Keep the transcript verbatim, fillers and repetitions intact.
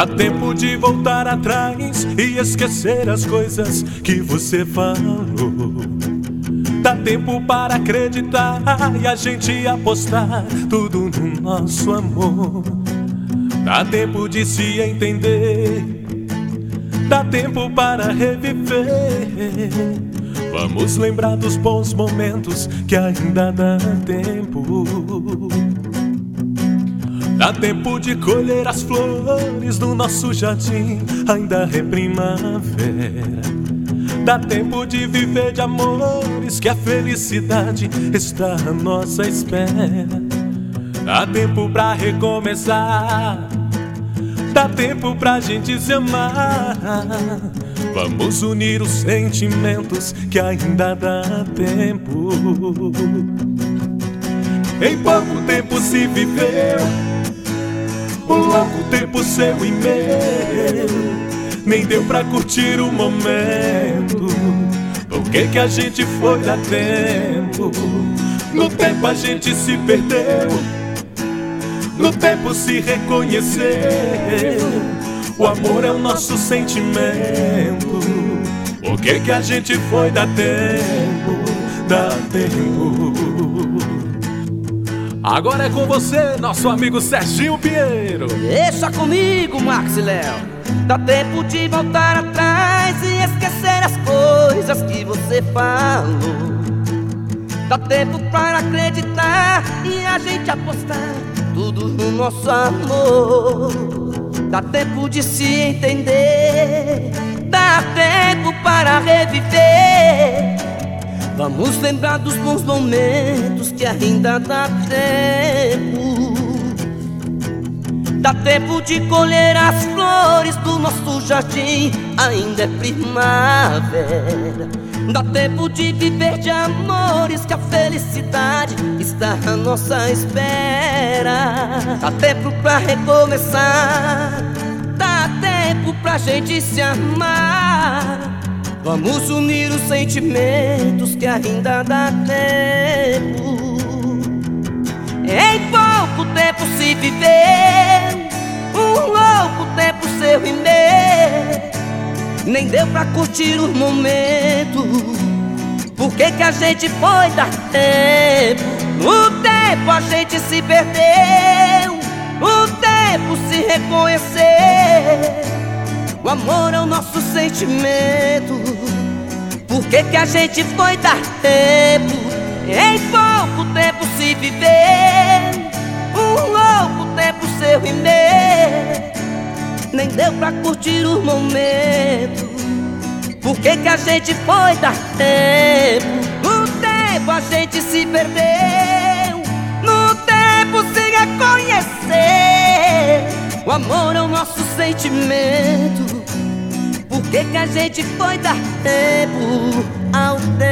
Dá tempo de voltar atrás e esquecer as coisas que você falou. Dá tempo para acreditar e a gente apostar tudo no nosso amor. Dá tempo de se entender, dá tempo para reviver. Vamos lembrar dos bons momentos que ainda dá tempo. Dá tempo de colher as flores do nosso jardim, ainda é primavera. Dá tempo de viver de amores, que a felicidade está à nossa espera. Dá tempo pra recomeçar, dá tempo pra gente se amar. Vamos unir os sentimentos, que ainda dá tempo. Em pouco tempo se viveu um longo tempo seu e meu. Nem deu pra curtir o momento. Por que que a gente foi dar tempo? No tempo a gente se perdeu, no tempo se reconheceu. O amor é o nosso sentimento. Por que que a gente foi dar tempo? Dar tempo. Agora é com você, nosso amigo Serginho Pinheiro. Deixa comigo, Max e Léo. Dá tempo de voltar atrás e esquecer as coisas que você falou. Dá tempo para acreditar e a gente apostar tudo no nosso amor. Dá tempo de se entender, dá tempo para reviver. Vamos lembrar dos bons momentos, que ainda dá tempo. Dá tempo de colher as flores do nosso jardim, ainda é primavera. Dá tempo de viver de amores, que a felicidade está à nossa espera. Dá tempo pra recomeçar, dá tempo pra gente se amar. Vamos unir os sentimentos, que ainda dá tempo. Em pouco tempo se viveu um louco tempo seu e meu. Nem deu pra curtir os momentos. Por que que a gente foi dar tempo? No tempo a gente se perdeu, no tempo se reconhecer. O amor é o nosso sentimento. Por que que a gente foi dar tempo? Em pouco tempo se viveu um louco tempo seu e meu. Nem deu pra curtir os momentos. Por que que a gente foi dar tempo? No tempo a gente se perdeu, no tempo se reconhecer. O amor é o nosso sentimento. Por que que a gente foi dar tempo ao tempo?